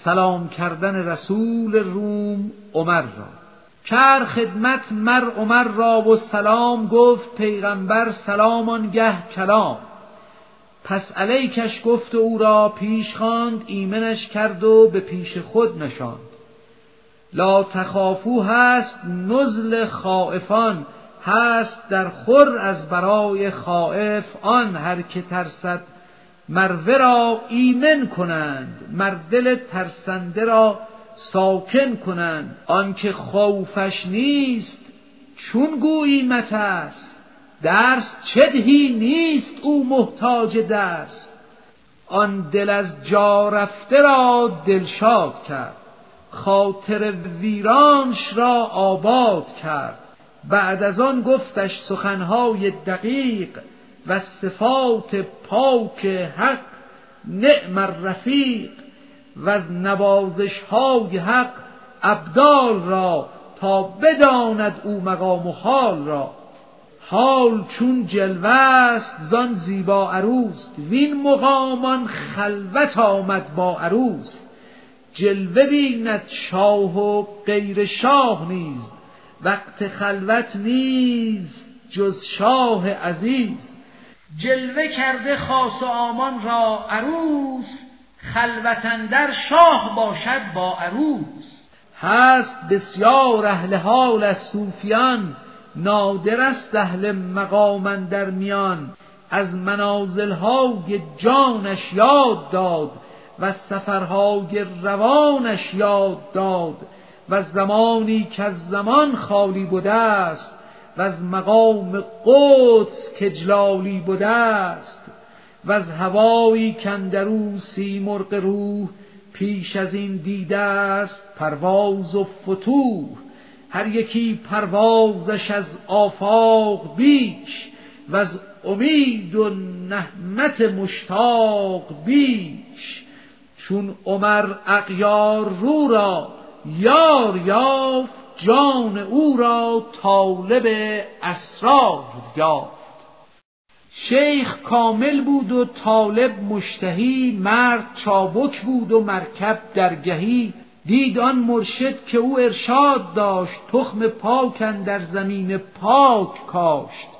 سلام کردن رسول روم عمر را. کرد خدمت مر عمر را و سلام، گفت پیغمبر سلام آنگه کلام. پس علیکش گفت و او را پیش خواند، ایمنش کرد و به پیش خود نشاند. لا تخافو هست نزل خائفان، هست در خور از برای خائف. آن هر که ترسد مروه را ایمن کنند، مر دل ترسنده را ساکن کنند. آن که خوفش نیست چون گویی مترس، درس چه دهی نیست او محتاج درس. آن دل از جا رفته را دلشاد کرد، خاطر ویرانش را آباد کرد. بعد از آن گفتش سخنهای دقیق، و صفات پاک حق نعم الرفیق. و از نوازشهای حق ابدال را، تا بداند او مقام و حال را. حال چون جلوه است زان زیبا عروس، وین مقامان خلوت آمد با عروس. جلوه بیند شاه و غیر شاه نیز، وقت خلوت نیز جز شاه عزیز. جلوه کرده خاص و عامان را عروس، خلوت اندر شاه باشد با عروس. هست بسیار اهل حال از صوفیان، نادر است اهل مقام اندر میان. از منازلهای جانش یاد داد، و سفرهای روانش یاد داد. و زمانی که از زمان خالی بوده است، و از مقام قدس کجلالی بوده است. و از هوایی کاندرو سیمرغ روح، پیش از این دیده است پرواز و فتوح. هر یکی پروازش از آفاق بیش، و از امید و نهمت مشتاق بیش. چون عمر اغیار رو را یار یافت، جان او را طالب اسرار یافت. شیخ کامل بود و طالب مشتهی، مرد چابک بود و مرکب درگهی. دید آن مرشد که او ارشاد داشت، تخم پاک اندر زمین پاک کاشت.